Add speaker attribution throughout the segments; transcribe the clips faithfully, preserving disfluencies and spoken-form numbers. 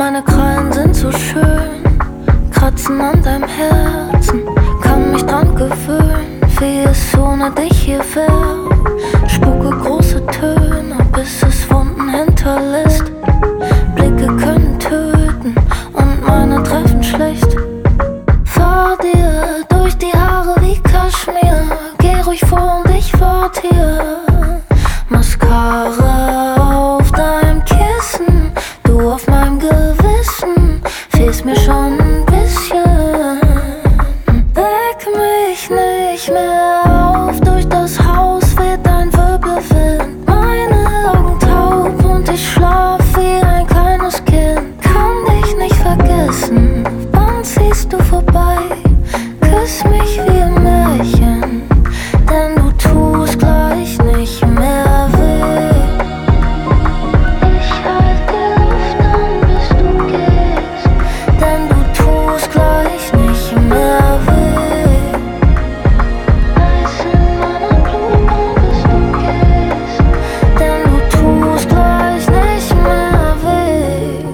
Speaker 1: Meine Krallen sind so schön, kratzen an deinem Herzen, kann mich dran gewöhnen, wie es ohne dich hier wär. Spucke große Töne, bis es Wunden hinterlässt. Blicke können töten und meine treffen schlecht. Fahr dir durch die Haare wie Kaschmir, geh ruhig vor und ich wart hier. Mascara auf deinem Kissen, du auf meinem Gewissen, fehlst mir schon ein bisschen. Weck mich nicht mehr auf, durch das Haus weht ein Wirbelwind. Meine Augen taub und ich schlaf wie ein kleines Kind. Kann dich nicht vergessen, wann ziehst du vorbei? Küss mich wie im Märchen, denn du tust gleich nicht mehr weh. Ich halt die Luft an, bis du gehst, denn du tust gleich nicht mehr weh. Eis in meiner Blume, bis du gehst, denn du tust gleich nicht mehr weh.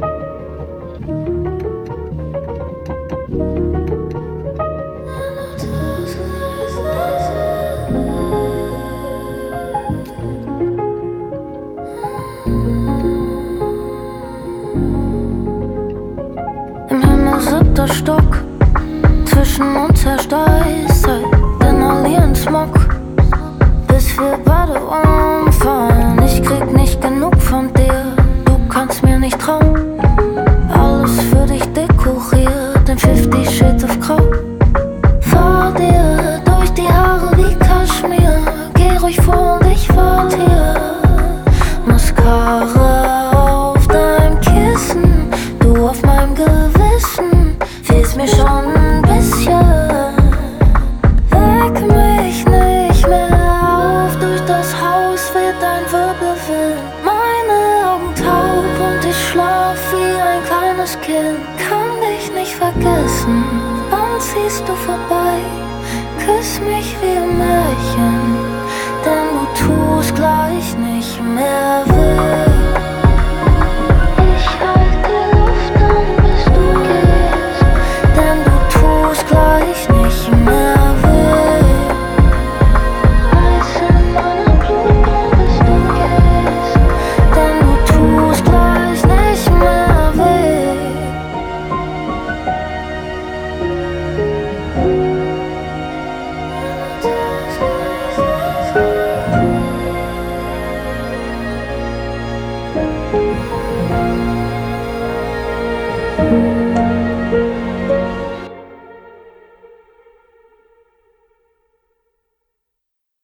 Speaker 1: Im Himmel siebter Stock, zwischen uns herrscht Eiszeit, inhalieren Smog, bis wir beide umfallen. Ich krieg nicht genug von dir, du kannst mir nicht trauen. Alles für dich dekoriert in Fifty Shades of Grau. Fahr dir durch die Haare wie Kaschmir, geh ruhig vor und ich wart hier. Mascara auf deinem Kissen, du auf meinem Gewissen, fehlst mir schon ein bisschen. Weck mich nicht mehr auf, durch das Haus weht ein Wirbelwind. Meine Augen taub und ich schlaf wie ein kleines Kind. Kann dich nicht vergessen, wann ziehst du vorbei? Küss mich wie im Märchen, denn du tust gleich nicht mehr weh. Ich halt die Luft an, bis du gehst, denn du tust gleich nicht mehr weh. Eis in meiner Blume, bis du gehst, denn du tust gleich nicht mehr weh. Thank you.